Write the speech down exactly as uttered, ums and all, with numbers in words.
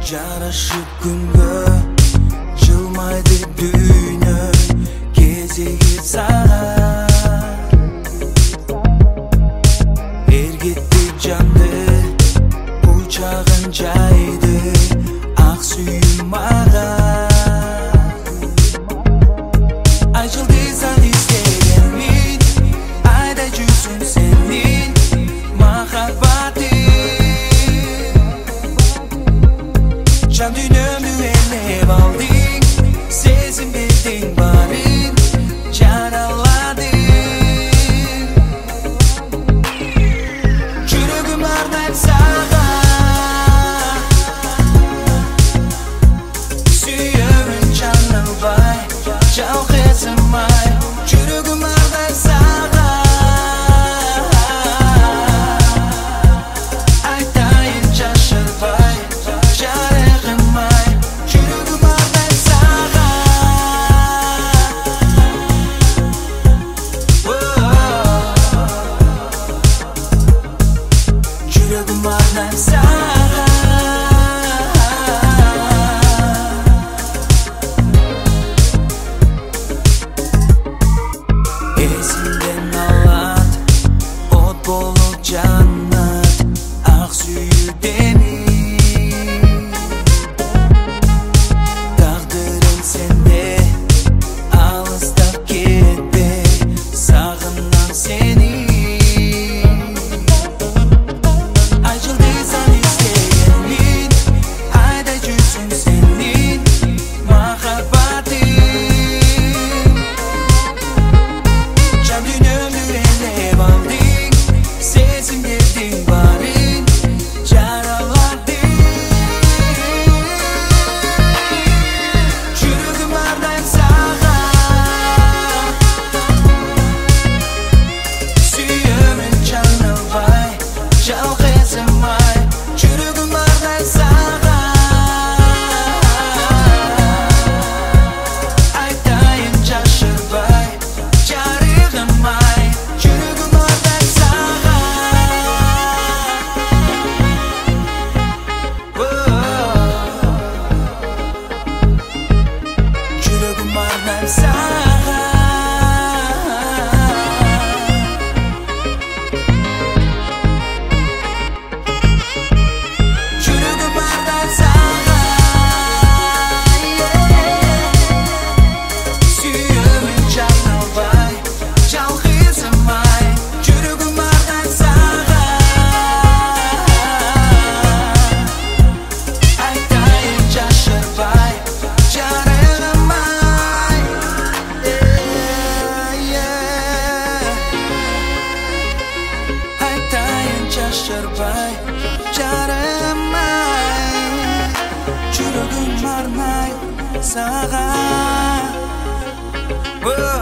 Жарашып күнгө жылмайды дүйнө кезеги сагат эргетти жанды учагын жайды ак сүйүм мага айчылдыйсан издеген мен айда жүрсүң сенин махаббатың жан дүйнөмдү ээлеп алдың сезим бердиң барын жараладың жүрөгүм ардайм сага сүйөмүн жаңылбай жалгызымай жүрөгүм ардайм сага айтайын жашырбай жарыгымай жүрөгүм ардайм сага жүрөгүм ардайм сага эсимден алат от болуп жанат ак сүйүүдени тагдырым сенде алыстап кетпе сагынам сени айчылдыйсан издеген мен айда жүрсүң сенин махаббатың жан дүйнөмдү ээлеп алдың сезим бердиң барын жараладың жүрөгүм ардайм сага сүйөмүн жаңылбай жалгызымай жүрөгүм ардайм сага айтайын жашырбай жарыгымай жүрөгүм ардайм сага жүрөгүм ардайм сага жүрөгүм ардайм сага сүйөмүн жаңылбай жалгызымай жүрөгүм ардайм сага айтайын жашырбай жарыгымай айтайын жашырбай жарыгымай жүрөгүм арнайм сага.